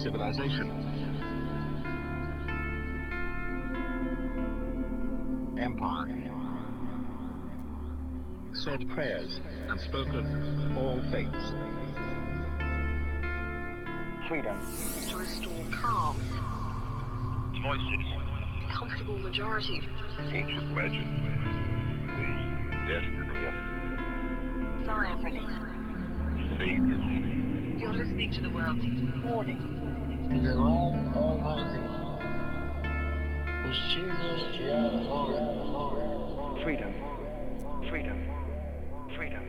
civilization, empire, said prayers and spoken all faiths. Freedom. To restore calm. Voices. Comfortable majority. Ancient legend. The destiny of Sign release. Savior. You're listening to the world's warning. The Lord Almighty, whose chooses to Freedom. Freedom. Freedom.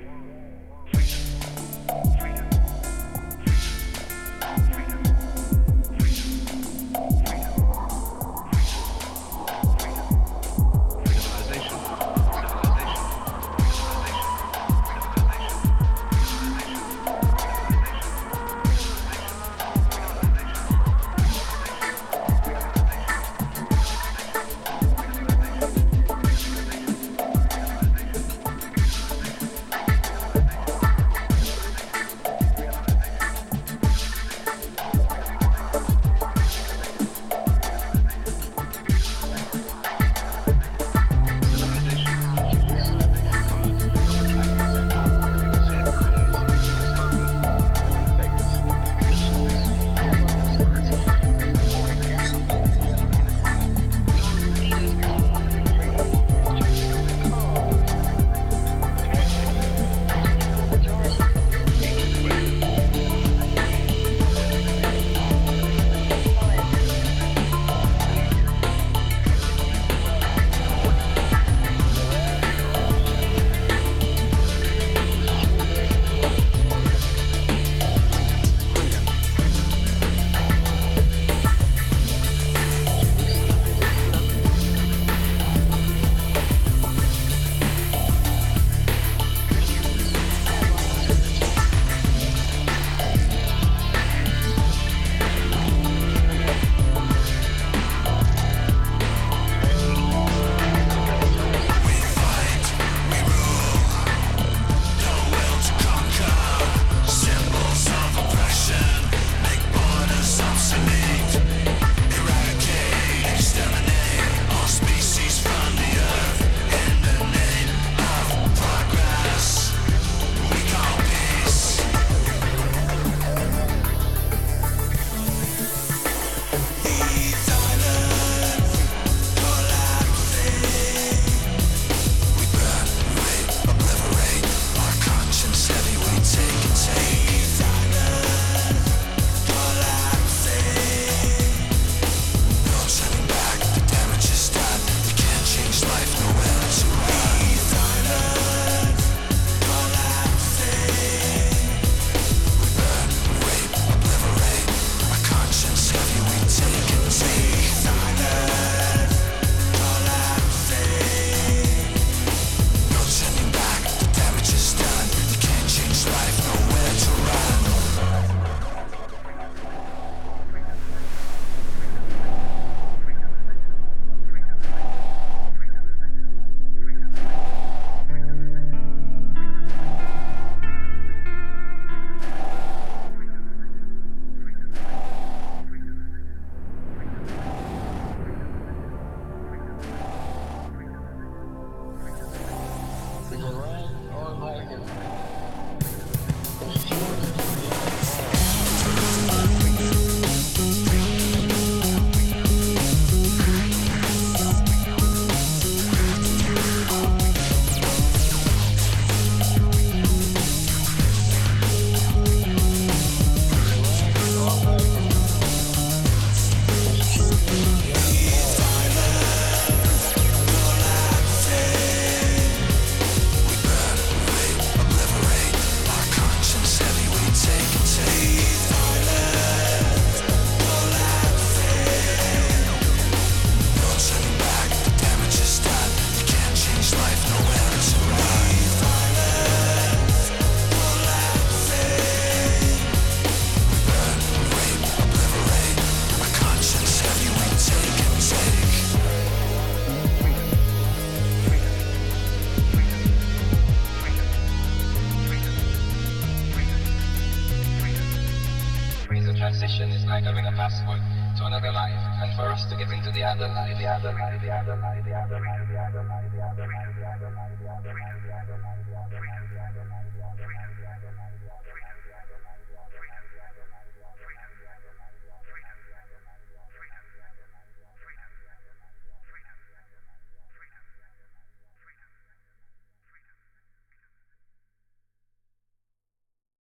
mission is like having a passport to another life, and for us to get into the other life, the other life, the other life, the other life, the other life, the other life, the other life, the other life, the other life, the other life, the other life, the other life, the other life, the other life, the other life.